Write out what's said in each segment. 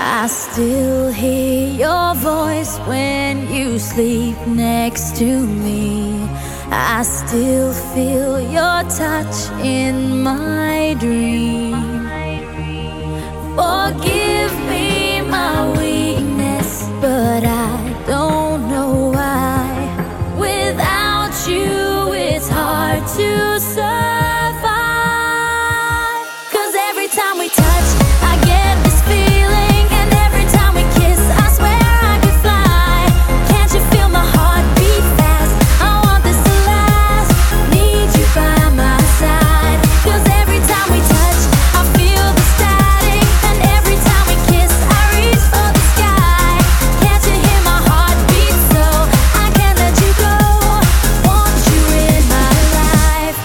I still hear your voice when you sleep next to me. I still feel your touch in my dream. Forgive me my weakness, but I don't know why. Without you, it's hard to survive. 'Cause every time we touch, I get this feeling, and every time we kiss, I swear I could fly. Can't you feel my heart beat fast? I want this to last. Need you by my side. 'Cause every time we touch, I feel the static, and every time we kiss, I reach for the sky. Can't you hear my heart beat? So I can't let you go. Want you in my life.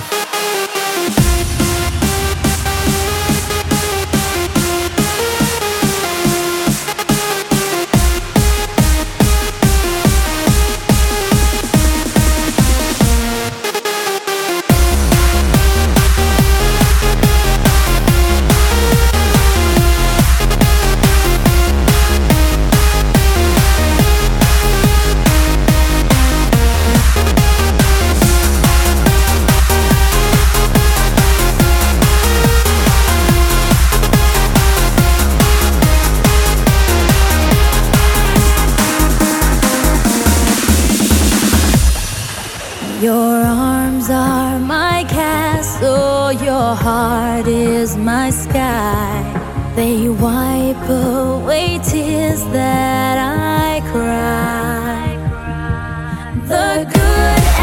Your arms are my castle, your heart is my sky. They wipe away tears that I cry. The good